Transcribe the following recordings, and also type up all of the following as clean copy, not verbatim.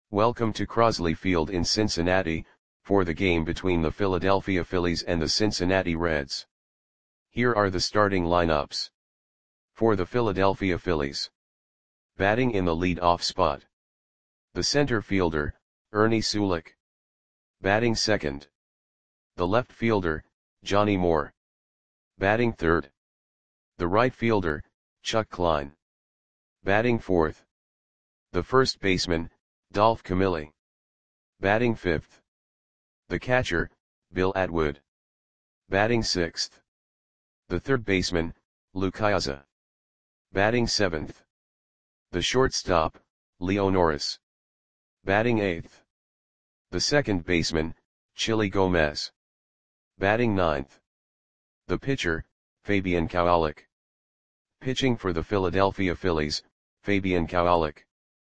Welcome to Crosley Field in Cincinnati, for the game between the Philadelphia Phillies and the Cincinnati Reds. Here are the starting lineups. For the Philadelphia Phillies. Batting in the lead-off spot. The center fielder, Ernie Sulick. Batting second. The left fielder, Johnny Moore. Batting third. The right fielder, Chuck Klein. Batting fourth. The first baseman, Dolph Camilli. Batting fifth. The catcher, Bill Atwood. Batting sixth. The third baseman, Lou Ciosa. Batting seventh. The shortstop, Leo Norris. Batting eighth. The second baseman, Chili Gomez. Batting ninth. The pitcher, Fabian Kowalik. Pitching for the Philadelphia Phillies, Fabian Kowalik.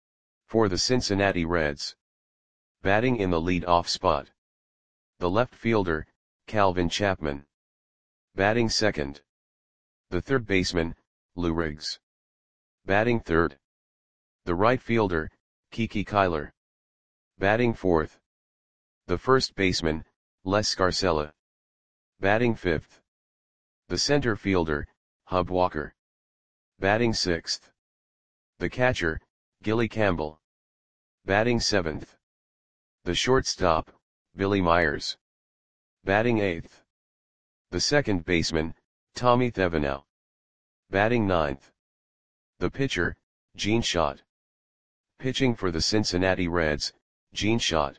For the Cincinnati Reds. Batting in the lead-off spot. The left fielder, Calvin Chapman. Batting second. The third baseman, Lou Riggs. Batting third. The right fielder, Kiki Kyler. Batting fourth. The first baseman, Les Scarcella. Batting fifth. The center fielder, Hub Walker. Batting sixth. The catcher, Gilly Campbell. Batting seventh. The shortstop, Billy Myers. Batting eighth. The second baseman, Tommy Thevenot. Batting ninth. The pitcher, Gene Schott. Pitching for the Cincinnati Reds, Gene Schott.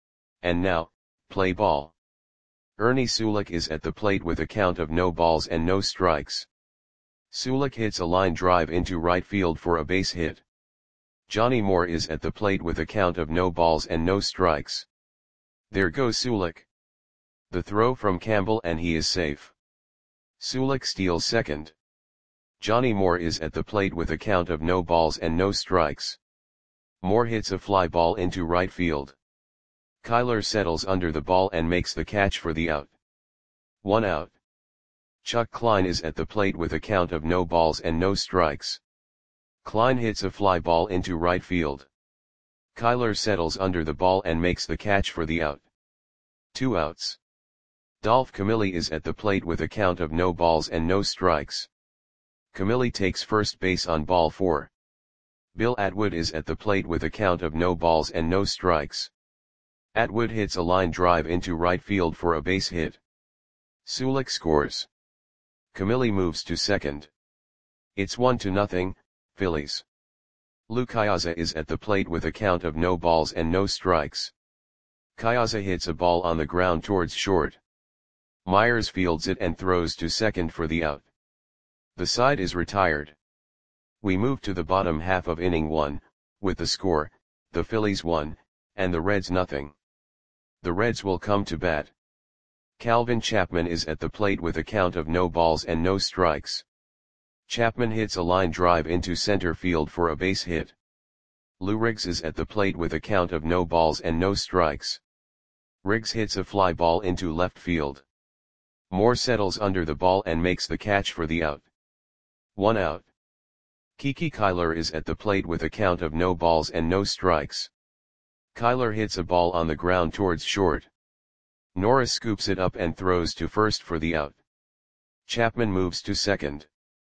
And now, play ball. Ernie Sulick is at the plate with a count of no balls and no strikes. Sulick hits a line drive into right field for a base hit. Johnny Moore is at the plate with a count of no balls and no strikes. There goes Sulick. The throw from Campbell and he is safe. Sulick steals second. Johnny Moore is at the plate with a count of no balls and no strikes. Moore hits a fly ball into right field. Kyler settles under the ball and makes the catch for the out. 1 out. Chuck Klein is at the plate with a count of no balls and no strikes. Klein hits a fly ball into right field. Kyler settles under the ball and makes the catch for the out. 2 outs. Dolph Camilli is at the plate with a count of no balls and no strikes. Camilli takes first base on ball 4. Bill Atwood is at the plate with a count of no balls and no strikes. Atwood hits a line drive into right field for a base hit. Sulick scores. Camilli moves to second. It's 1-0, Phillies. Lou Ciosa is at the plate with a count of no balls and no strikes. Ciosa hits a ball on the ground towards short. Myers fields it and throws to second for the out. The side is retired. We move to the bottom half of inning 1, with the score, the Phillies 1, and the Reds 0. The Reds will come to bat. Calvin Chapman is at the plate with a count of no balls and no strikes. Chapman hits a line drive into center field for a base hit. Lou Riggs is at the plate with a count of no balls and no strikes. Riggs hits a fly ball into left field. Moore settles under the ball and makes the catch for the out. 1 out. Kiki Kyler is at the plate with a count of no balls and no strikes. Kyler hits a ball on the ground towards short. Norris scoops it up and throws to first for the out. Chapman moves to second.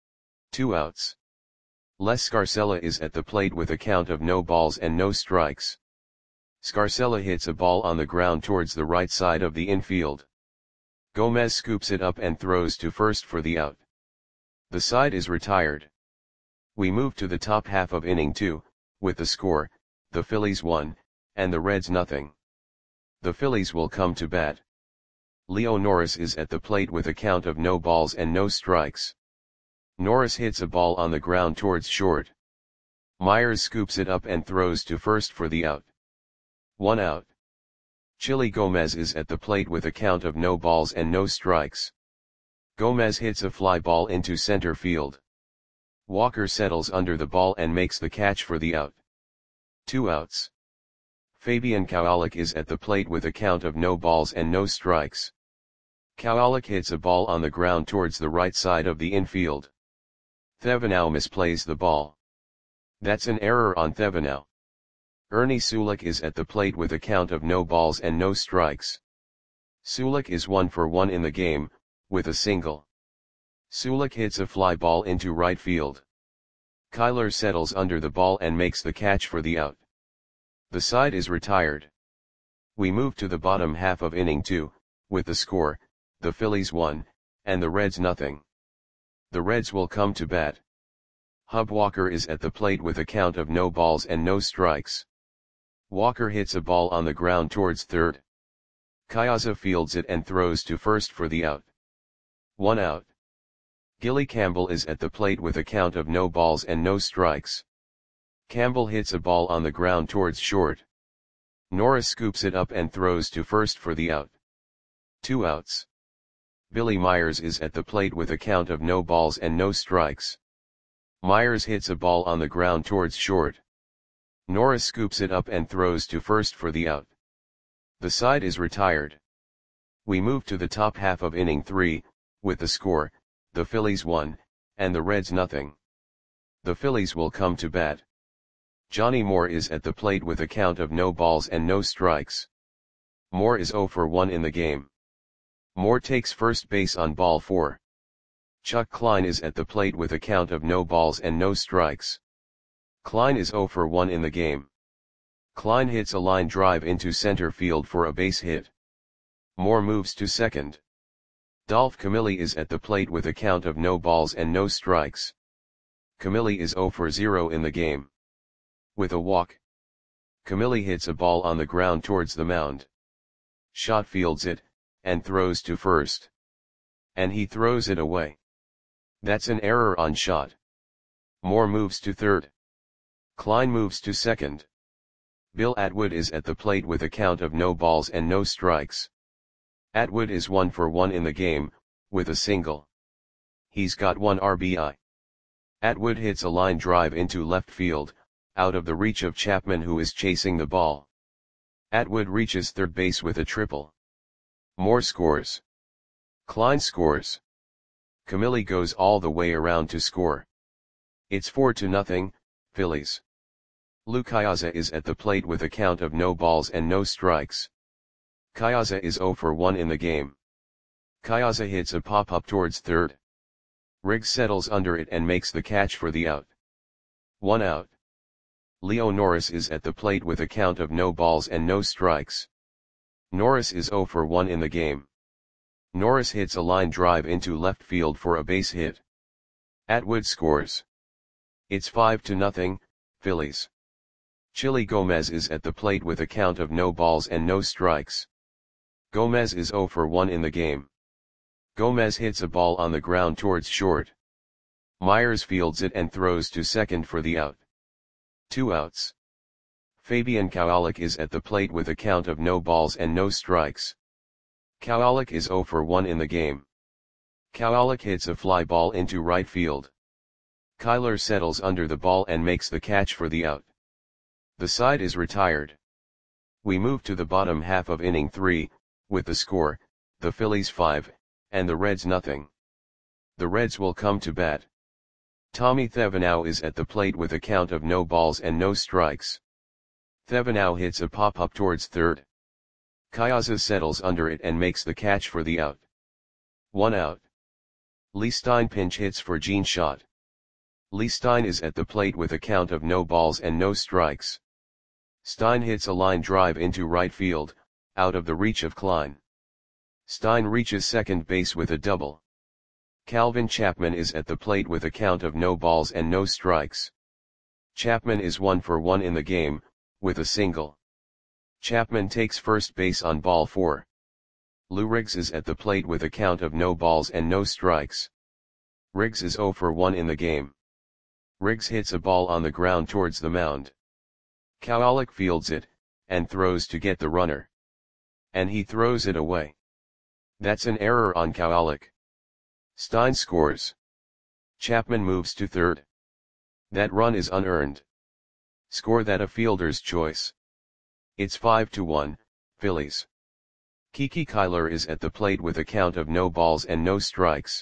2 outs. Les Scarcella is at the plate with a count of no balls and no strikes. Scarcella hits a ball on the ground towards the right side of the infield. Gomez scoops it up and throws to first for the out. The side is retired. We move to the top half of inning 2, with the score, the Phillies 1, and the Reds 0. The Phillies will come to bat. Leo Norris is at the plate with a count of no balls and no strikes. Norris hits a ball on the ground towards short. Myers scoops it up and throws to first for the out. 1 out. Chili Gomez is at the plate with a count of no balls and no strikes. Gomez hits a fly ball into center field. Walker settles under the ball and makes the catch for the out. 2 outs. Fabian Kowalik is at the plate with a count of no balls and no strikes. Kowalik hits a ball on the ground towards the right side of the infield. Thevenot misplays the ball. That's an error on Thevenot. Ernie Sulik is at the plate with a count of no balls and no strikes. Sulik is 1 for 1 in the game, with a single. Sulik hits a fly ball into right field. Kyler settles under the ball and makes the catch for the out. The side is retired. We move to the bottom half of inning 2, with the score, the Phillies 1, and the Reds nothing. The Reds will come to bat. Hub Walker is at the plate with a count of no balls and no strikes. Walker hits a ball on the ground towards third. Piazza fields it and throws to first for the out. 1 out. Gilly Campbell is at the plate with a count of no balls and no strikes. Campbell hits a ball on the ground towards short. Norris scoops it up and throws to first for the out. 2 outs. Billy Myers is at the plate with a count of no balls and no strikes. Myers hits a ball on the ground towards short. Norris scoops it up and throws to first for the out. The side is retired. We move to the top half of inning 3, with the score, the Phillies 1, and the Reds nothing. The Phillies will come to bat. Johnny Moore is at the plate with a count of no balls and no strikes. Moore is 0 for 1 in the game. Moore takes first base on ball 4. Chuck Klein is at the plate with a count of no balls and no strikes. Klein is 0 for 1 in the game. Klein hits a line drive into center field for a base hit. Moore moves to second. Dolph Camilli is at the plate with a count of no balls and no strikes. Camilli is 0 for 0 in the game. With a walk, Camilli hits a ball on the ground towards the mound. Schott fields it, and throws to first. And he throws it away. That's an error on Schott. Moore moves to third. Klein moves to second. Bill Atwood is at the plate with a count of no balls and no strikes. Atwood is 1 for 1 in the game, with a single. He's got 1 RBI. Atwood hits a line drive into left field, out of the reach of Chapman who is chasing the ball. Atwood reaches third base with a triple. Moore scores. Klein scores. Camilli goes all the way around to score. It's 4-0, Phillies. Lou Piazza is at the plate with a count of no balls and no strikes. Piazza is 0 for 1 in the game. Piazza hits a pop-up towards third. Riggs settles under it and makes the catch for the out. 1 out. Leo Norris is at the plate with a count of no balls and no strikes. Norris is 0 for 1 in the game. Norris hits a line drive into left field for a base hit. Atwood scores. It's 5-0, Phillies. Chili Gomez is at the plate with a count of no balls and no strikes. Gomez is 0 for 1 in the game. Gomez hits a ball on the ground towards short. Myers fields it and throws to second for the out. 2 outs. Fabian Kowalik is at the plate with a count of no balls and no strikes. Kowalik is 0 for 1 in the game. Kowalik hits a fly ball into right field. Kyler settles under the ball and makes the catch for the out. The side is retired. We move to the bottom half of inning 3, with the score, the Phillies 5, and the Reds nothing. The Reds will come to bat. Tommy Thevenot is at the plate with a count of no balls and no strikes. Thevenot hits a pop-up towards third. Piazza settles under it and makes the catch for the out. 1 out. Lee Stein pinch hits for Gene Schott. Lee Stein is at the plate with a count of no balls and no strikes. Stein hits a line drive into right field, out of the reach of Klein. Stein reaches second base with a double. Calvin Chapman is at the plate with a count of no balls and no strikes. Chapman is 1 for 1 in the game, with a single. Chapman takes first base on ball 4. Lou Riggs is at the plate with a count of no balls and no strikes. Riggs is 0 for 1 in the game. Riggs hits a ball on the ground towards the mound. Kowalik fields it, and throws to get the runner. And he throws it away. That's an error on Kowalik. Stein scores. Chapman moves to third. That run is unearned. Score that a fielder's choice. It's 5-1, Phillies. Kiki Kyler is at the plate with a count of no balls and no strikes.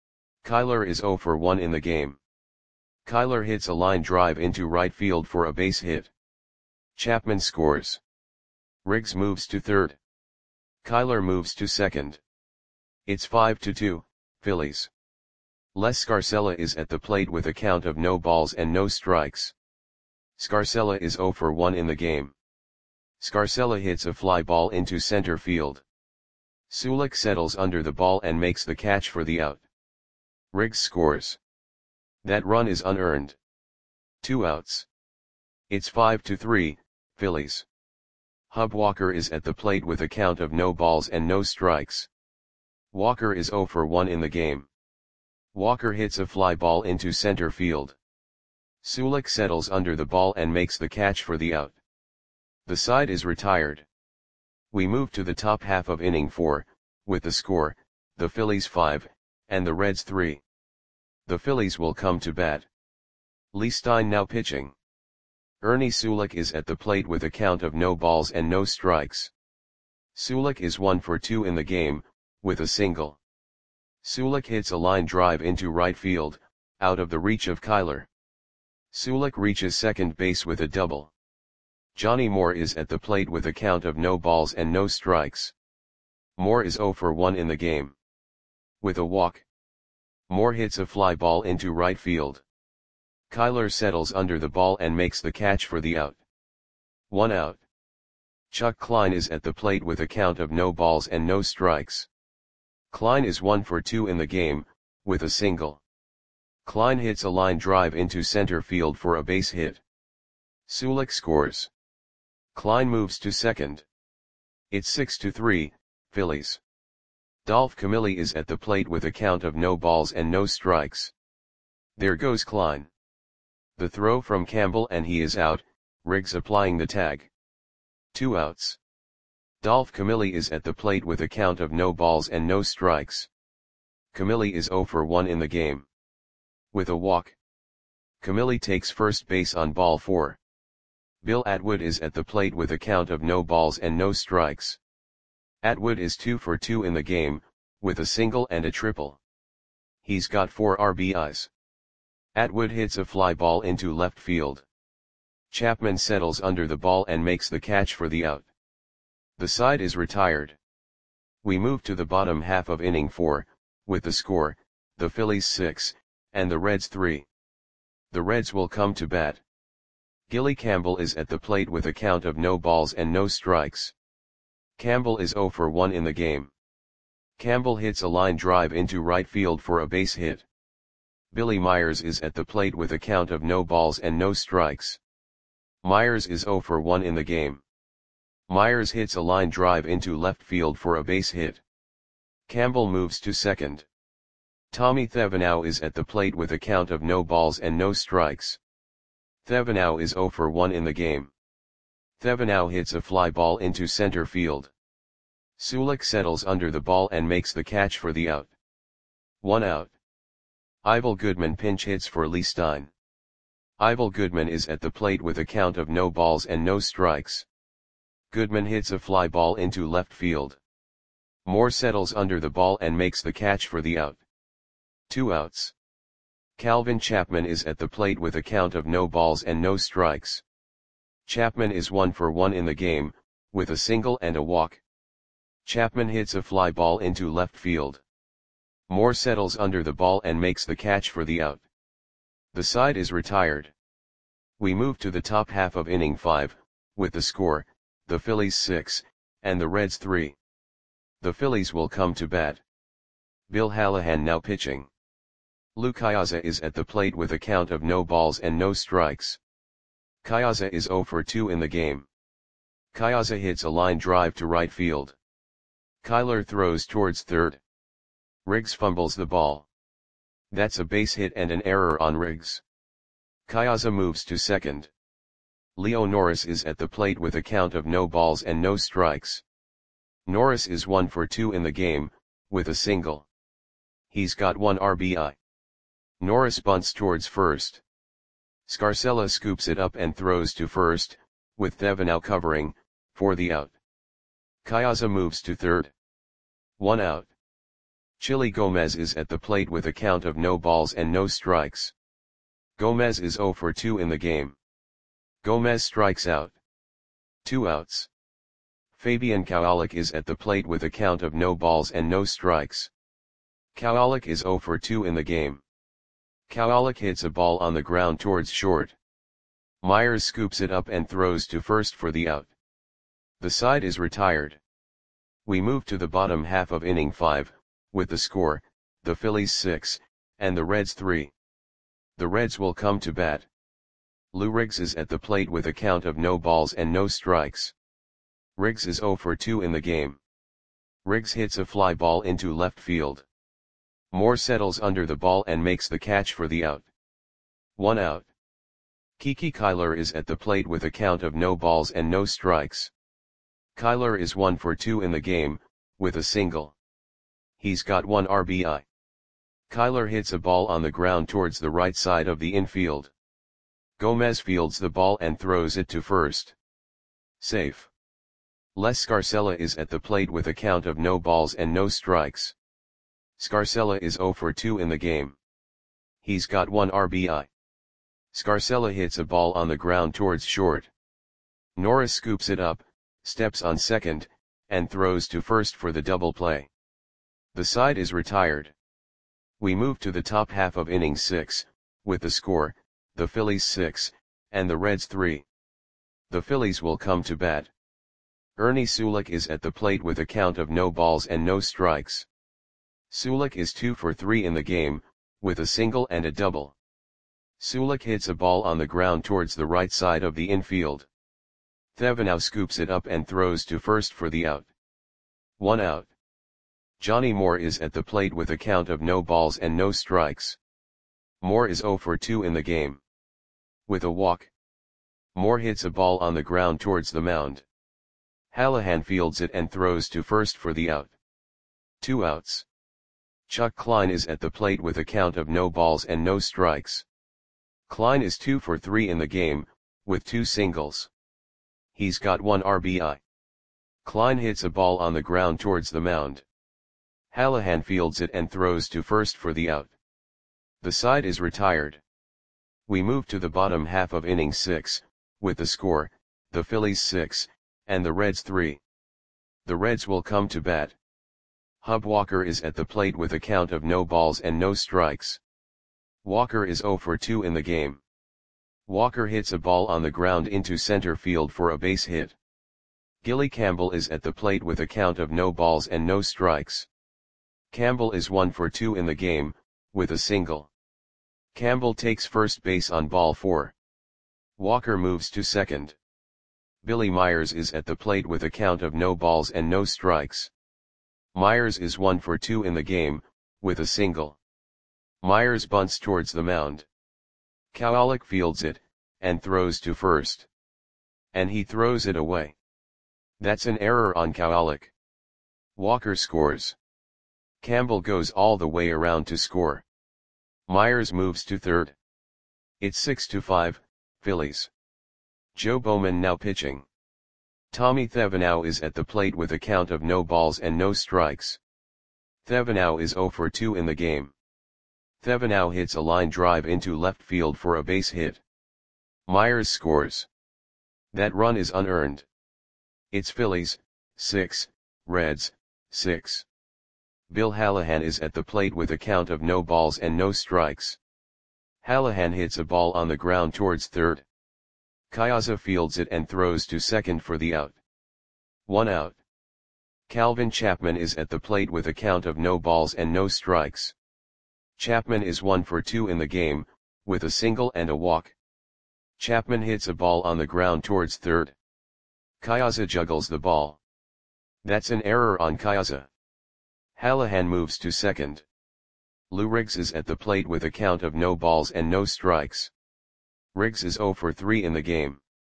Kyler is 0 for 1 in the game. Kyler hits a line drive into right field for a base hit. Chapman scores. Riggs moves to third. Kyler moves to second. It's 5-2, Phillies. Les Scarcella is at the plate with a count of no balls and no strikes. Scarcella is 0 for 1 in the game. Scarcella hits a fly ball into center field. Sulik settles under the ball and makes the catch for the out. Riggs scores. That run is unearned. 2 outs. It's 5-3, Phillies. Hub Walker is at the plate with a count of no balls and no strikes. Walker is 0 for 1 in the game. Walker hits a fly ball into center field. Sulik settles under the ball and makes the catch for the out. The side is retired. We move to the top half of inning 4, with the score, the Phillies 5, and the Reds 3. The Phillies will come to bat. Lee Stein now pitching. Ernie Sulik is at the plate with a count of no balls and no strikes. Sulik is 1 for 2 in the game, with a single. Sulik hits a line drive into right field, out of the reach of Kyler. Sulik reaches second base with a double. Johnny Moore is at the plate with a count of no balls and no strikes. Moore is 0 for 1 in the game. With a walk. Moore hits a fly ball into right field. Kyler settles under the ball and makes the catch for the out. 1 out. Chuck Klein is at the plate with a count of no balls and no strikes. Klein is 1 for 2 in the game, with a single. Klein hits a line drive into center field for a base hit. Sulik scores. Klein moves to second. It's 6-3, Phillies. Dolph Camilli is at the plate with a count of no balls and no strikes. There goes Klein. The throw from Campbell and he is out, Riggs applying the tag. 2 outs. Dolph Camilli is at the plate with a count of no balls and no strikes. Camilli is 0 for 1 in the game. With a walk. Camilli takes first base on ball 4. Bill Atwood is at the plate with a count of no balls and no strikes. Atwood is 2 for 2 in the game, with a single and a triple. He's got 4 RBIs. Atwood hits a fly ball into left field. Chapman settles under the ball and makes the catch for the out. The side is retired. We move to the bottom half of inning 4, with the score, the Phillies 6, and the Reds 3. The Reds will come to bat. Gilly Campbell is at the plate with a count of no balls and no strikes. Campbell is 0 for 1 in the game. Campbell hits a line drive into right field for a base hit. Billy Myers is at the plate with a count of no balls and no strikes. Myers is 0 for 1 in the game. Myers hits a line drive into left field for a base hit. Campbell moves to second. Tommy Thevenot is at the plate with a count of no balls and no strikes. Thevenot is 0 for 1 in the game. Thevenot hits a fly ball into center field. Sulik settles under the ball and makes the catch for the out. 1 out. Ivel Goodman pinch hits for Lee Stein. Ivel Goodman is at the plate with a count of no balls and no strikes. Goodman hits a fly ball into left field. Moore settles under the ball and makes the catch for the out. 2 outs. Calvin Chapman is at the plate with a count of no balls and no strikes. Chapman is 1 for 1 in the game, with a single and a walk. Chapman hits a fly ball into left field. Moore settles under the ball and makes the catch for the out. The side is retired. We move to the top half of inning 5, with the score, the Phillies 6, and the Reds 3. The Phillies will come to bat. Bill Hallahan now pitching. Lou Kyaza is at the plate with a count of no balls and no strikes. Kyaza is 0 for 2 in the game. Kyaza hits a line drive to right field. Kyler throws towards third. Riggs fumbles the ball. That's a base hit and an error on Riggs. Kyaza moves to second. Leo Norris is at the plate with a count of no balls and no strikes. Norris is 1 for 2 in the game, with a single. He's got 1 RBI. Norris bunts towards first. Scarcella scoops it up and throws to first, with Thevenot covering, for the out. Kyaza moves to third. 1 out. Chili Gomez is at the plate with a count of no balls and no strikes. Gomez is 0 for 2 in the game. Gomez strikes out. 2 outs. Fabian Kowalik is at the plate with a count of no balls and no strikes. Kowalik is 0 for 2 in the game. Kowalik hits a ball on the ground towards short. Myers scoops it up and throws to first for the out. The side is retired. We move to the bottom half of inning 5, with the score, the Phillies 6, and the Reds 3. The Reds will come to bat. Lou Riggs is at the plate with a count of no balls and no strikes. Riggs is 0 for 2 in the game. Riggs hits a fly ball into left field. Moore settles under the ball and makes the catch for the out. 1 out. Kiki Kyler is at the plate with a count of no balls and no strikes. Kyler is 1 for 2 in the game, with a single. He's got 1 RBI. Kyler hits a ball on the ground towards the right side of the infield. Gomez fields the ball and throws it to first. Safe. Les Scarcella is at the plate with a count of no balls and no strikes. Scarcella is 0 for 2 in the game. He's got 1 RBI. Scarcella hits a ball on the ground towards short. Norris scoops it up, steps on second, and throws to first for the double play. The side is retired. We move to the top half of inning 6, with the score, the Phillies 6, and the Reds 3. The Phillies will come to bat. Ernie Sulik is at the plate with a count of no balls and no strikes. Sulik is 2 for 3 in the game, with a single and a double. Sulik hits a ball on the ground towards the right side of the infield. Thevenot scoops it up and throws to first for the out. 1 out. Johnny Moore is at the plate with a count of no balls and no strikes. Moore is 0 for 2 in the game. With a walk. Moore hits a ball on the ground towards the mound. Hallahan fields it and throws to first for the out. 2 outs. Chuck Klein is at the plate with a count of no balls and no strikes. Klein is 2 for 3 in the game, with 2 singles. He's got 1 RBI. Klein hits a ball on the ground towards the mound. Hallahan fields it and throws to first for the out. The side is retired. We move to the bottom half of inning 6, with the score, the Phillies 6, and the Reds 3. The Reds will come to bat. Hub Walker is at the plate with a count of no balls and no strikes. Walker is 0 for 2 in the game. Walker hits a ball on the ground into center field for a base hit. Gilly Campbell is at the plate with a count of no balls and no strikes. Campbell is 1 for 2 in the game, with a single. Campbell takes first base on ball 4. Walker moves to second. Billy Myers is at the plate with a count of no balls and no strikes. Myers is 1 for 2 in the game, with a single. Myers bunts towards the mound. Kowalik fields it, and throws to first. And he throws it away. That's an error on Kowalik. Walker scores. Campbell goes all the way around to score. Myers moves to third. It's 6-5, Phillies. Joe Bowman now pitching. Tommy Thevenot is at the plate with a count of no balls and no strikes. Thevenot is 0 for 2 in the game. Thevenot hits a line drive into left field for a base hit. Myers scores. That run is unearned. It's Phillies, 6, Reds, 6. Bill Hallahan is at the plate with a count of no balls and no strikes. Hallahan hits a ball on the ground towards third. Kyaza fields it and throws to second for the out. 1 out. Calvin Chapman is at the plate with a count of no balls and no strikes. Chapman is 1 for 2 in the game, with a single and a walk. Chapman hits a ball on the ground towards third. Kyaza juggles the ball. That's an error on Kyaza. Hallahan moves to second. Lou Riggs is at the plate with a count of no balls and no strikes. Riggs is 0 for 3 in the game.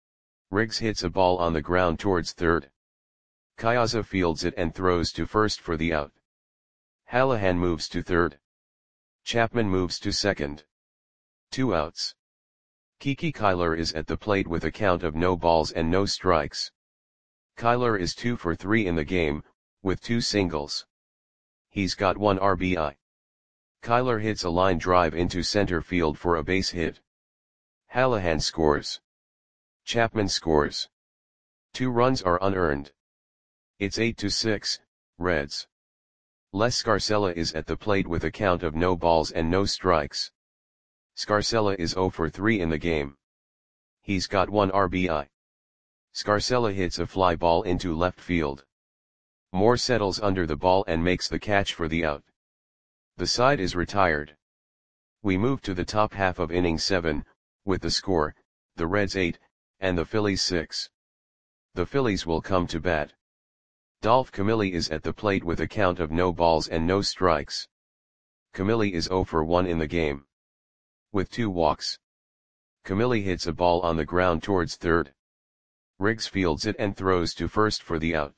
Riggs hits a ball on the ground towards third. Kyaza fields it and throws to first for the out. Hallahan moves to third. Chapman moves to second. 2 outs. Kiki Kyler is at the plate with a count of no balls and no strikes. Kyler is 2 for 3 in the game, with 2 singles. He's got 1 RBI. Kyler hits a line drive into center field for a base hit. Hallahan scores. Chapman scores. 2 runs are unearned. It's 8-6, Reds. Les Scarcella is at the plate with a count of no balls and no strikes. Scarcella is 0 for 3 in the game. He's got 1 RBI. Scarcella hits a fly ball into left field. Moore settles under the ball and makes the catch for the out. The side is retired. We move to the top half of inning 7, with the score, the Reds 8, and the Phillies 6. The Phillies will come to bat. Dolph Camilli is at the plate with a count of no balls and no strikes. Camilli is 0 for 1 in the game. With 2 walks. Camilli hits a ball on the ground towards third. Riggs fields it and throws to first for the out.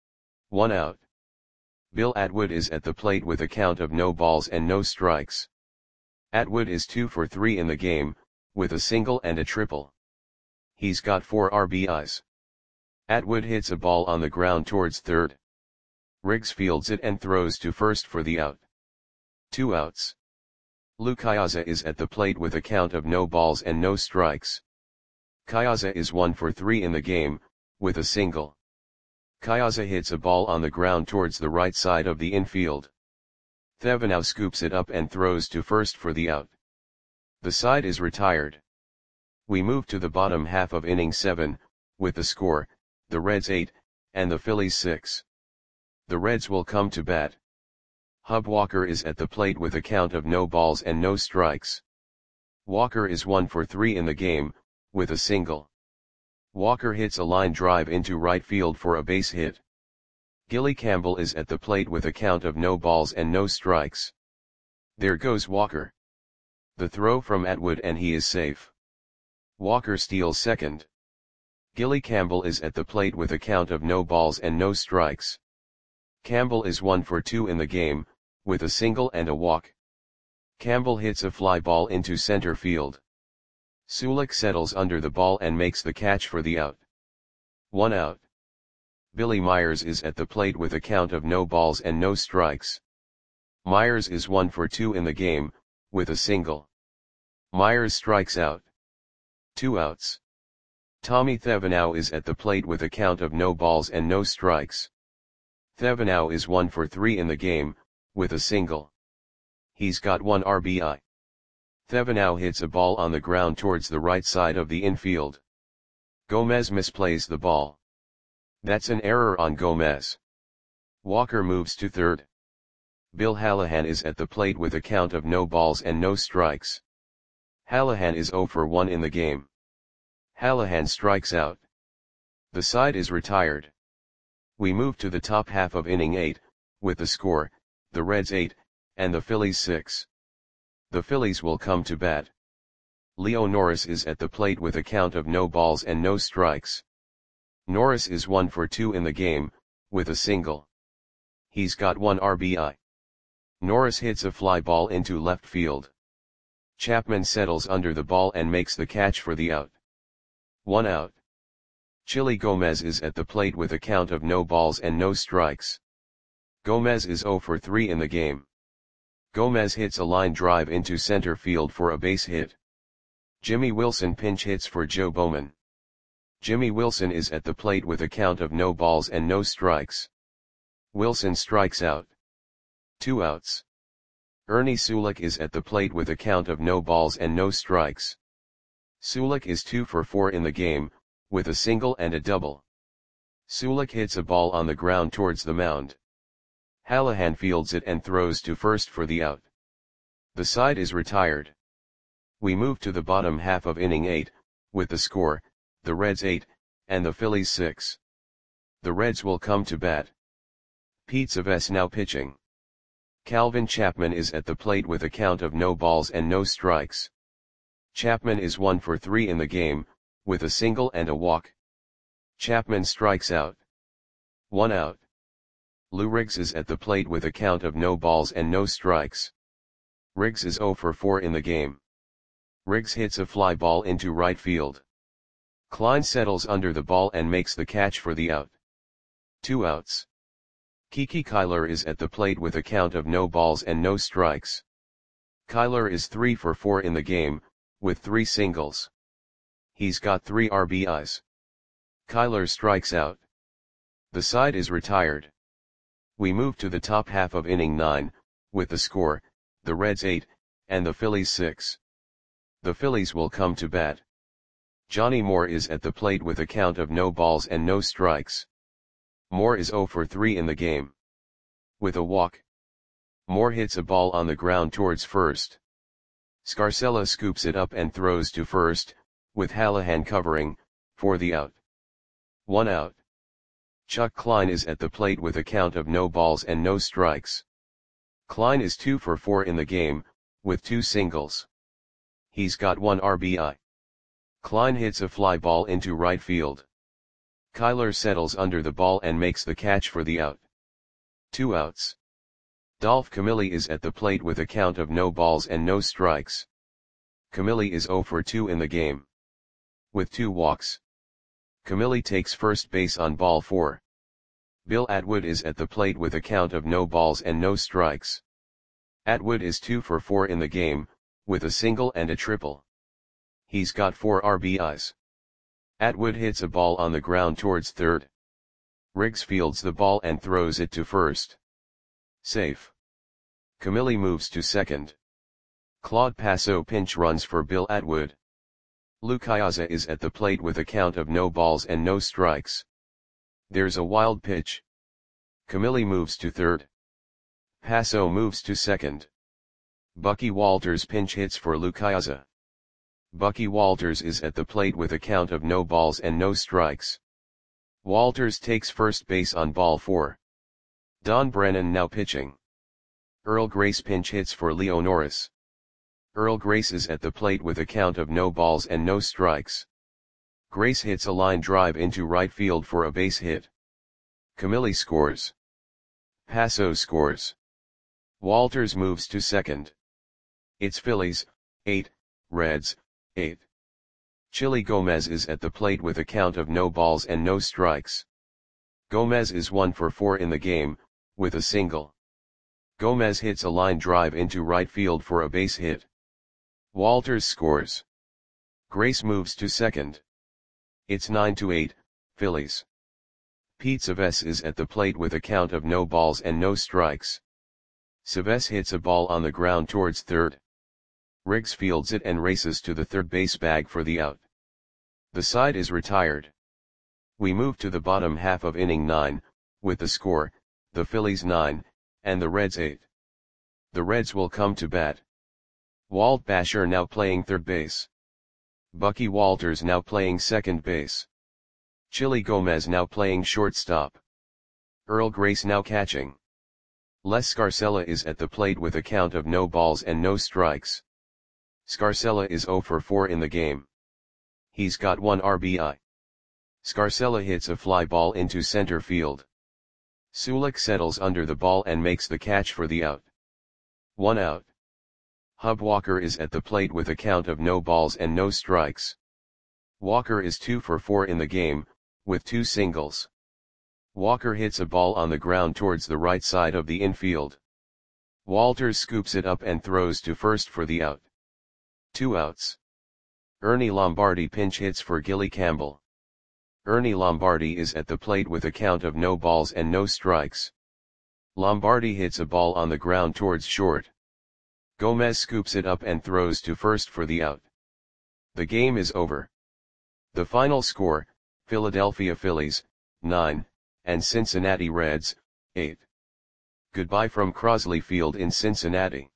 1 out. Bill Atwood is at the plate with a count of no balls and no strikes. Atwood is 2 for 3 in the game, with a single and a triple. He's got 4 RBIs. Atwood hits a ball on the ground towards third. Riggs fields it and throws to first for the out. 2 outs. Lou Caiazza is at the plate with a count of no balls and no strikes. Caiazza is 1 for 3 in the game, with a single. Caiazza hits a ball on the ground towards the right side of the infield. Thevenot scoops it up and throws to first for the out. The side is retired. We move to the bottom half of inning 7, with the score, the Reds 8, and the Phillies 6. The Reds will come to bat. Hub Walker is at the plate with a count of no balls and no strikes. Walker is 1 for 3 in the game, with a single. Walker hits a line drive into right field for a base hit. Gilly Campbell is at the plate with a count of no balls and no strikes. There goes Walker. The throw from Atwood and he is safe. Walker steals second. Gilly Campbell is at the plate with a count of no balls and no strikes. Campbell is 1 for 2 in the game, with a single and a walk. Campbell hits a fly ball into center field. Sulik settles under the ball and makes the catch for the out. 1 out. Billy Myers is at the plate with a count of no balls and no strikes. Myers is 1 for 2 in the game, with a single. Myers strikes out. 2 outs. Tommy Thevenot is at the plate with a count of no balls and no strikes. Thevenot is 1 for 3 in the game, with a single. He's got 1 RBI. Thevenot hits a ball on the ground towards the right side of the infield. Gomez misplays the ball. That's an error on Gomez. Walker moves to third. Bill Hallahan is at the plate with a count of no balls and no strikes. Hallahan is 0 for 1 in the game. Hallahan strikes out. The side is retired. We move to the top half of inning 8, with the score, the Reds 8, and the Phillies 6. The Phillies will come to bat. Leo Norris is at the plate with a count of no balls and no strikes. Norris is 1 for 2 in the game, with a single. He's got 1 RBI. Norris hits a fly ball into left field. Chapman settles under the ball and makes the catch for the out. 1 out. Chili Gomez is at the plate with a count of no balls and no strikes. Gomez is 0 for 3 in the game. Gomez hits a line drive into center field for a base hit. Jimmy Wilson pinch hits for Joe Bowman. Jimmy Wilson is at the plate with a count of no balls and no strikes. Wilson strikes out. 2 outs. Ernie Sulik is at the plate with a count of no balls and no strikes. Sulik is 2 for 4 in the game, with a single and a double. Sulik hits a ball on the ground towards the mound. Hallahan fields it and throws to first for the out. The side is retired. We move to the bottom half of inning 8, with the score, the Reds 8, and the Phillies 6. The Reds will come to bat. Pete Savess now pitching. Calvin Chapman is at the plate with a count of no balls and no strikes. Chapman is 1 for 3 in the game, with a single and a walk. Chapman strikes out. 1 out. Lou Riggs is at the plate with a count of no balls and no strikes. Riggs is 0 for 4 in the game. Riggs hits a fly ball into right field. Klein settles under the ball and makes the catch for the out. 2 outs. Kiki Kyler is at the plate with a count of no balls and no strikes. Kyler is 3 for 4 in the game, with 3 singles. He's got 3 RBIs. Kyler strikes out. The side is retired. We move to the top half of inning 9, with the score, the Reds 8, and the Phillies 6. The Phillies will come to bat. Johnny Moore is at the plate with a count of no balls and no strikes. Moore is 0 for 3 in the game. With a walk, Moore hits a ball on the ground towards first. Scarcella scoops it up and throws to first, with Hallahan covering, for the out. 1 out. Chuck Klein is at the plate with a count of no balls and no strikes. Klein is 2 for 4 in the game, with 2 singles. He's got 1 RBI. Klein hits a fly ball into right field. Kyler settles under the ball and makes the catch for the out. 2 outs. Dolph Camilli is at the plate with a count of no balls and no strikes. Camilli is 0 for 2 in the game. With 2 walks, Camilli takes first base on ball 4. Bill Atwood is at the plate with a count of no balls and no strikes. Atwood is 2 for 4 in the game, with a single and a triple. He's got 4 RBIs. Atwood hits a ball on the ground towards third. Riggs fields the ball and throws it to first. Safe. Camilli moves to second. Claude Passo pinch runs for Bill Atwood. Lou Piazza is at the plate with a count of no balls and no strikes. There's a wild pitch. Camilli moves to third. Passo moves to second. Bucky Walters pinch hits for Lou Piazza. Bucky Walters is at the plate with a count of no balls and no strikes. Walters takes first base on ball 4. Don Brennan now pitching. Earl Grace pinch hits for Leo Norris. Earl Grace is at the plate with a count of no balls and no strikes. Grace hits a line drive into right field for a base hit. Camilli scores. Passo scores. Walters moves to second. It's Phillies, 8, Reds, 8. Chili Gomez is at the plate with a count of no balls and no strikes. Gomez is 1 for 4 in the game, with a single. Gomez hits a line drive into right field for a base hit. Walters scores. Grace moves to second. It's 9-8, Phillies. Pete Savess is at the plate with a count of no balls and no strikes. Savess hits a ball on the ground towards third. Riggs fields it and races to the third base bag for the out. The side is retired. We move to the bottom half of inning 9, with the score, the Phillies 9, and the Reds 8. The Reds will come to bat. Walt Basher now playing third base. Bucky Walters now playing second base. Chili Gomez now playing shortstop. Earl Grace now catching. Les Scarcella is at the plate with a count of no balls and no strikes. Scarcella is 0 for 4 in the game. He's got 1 RBI. Scarcella hits a fly ball into center field. Sulik settles under the ball and makes the catch for the out. 1 out. Hub Walker is at the plate with a count of no balls and no strikes. Walker is 2 for 4 in the game, with 2 singles. Walker hits a ball on the ground towards the right side of the infield. Walters scoops it up and throws to first for the out. 2 outs. Ernie Lombardi pinch hits for Gilly Campbell. Ernie Lombardi is at the plate with a count of no balls and no strikes. Lombardi hits a ball on the ground towards short. Gomez scoops it up and throws to first for the out. The game is over. The final score, Philadelphia Phillies, 9, and Cincinnati Reds, 8. Goodbye from Crosley Field in Cincinnati.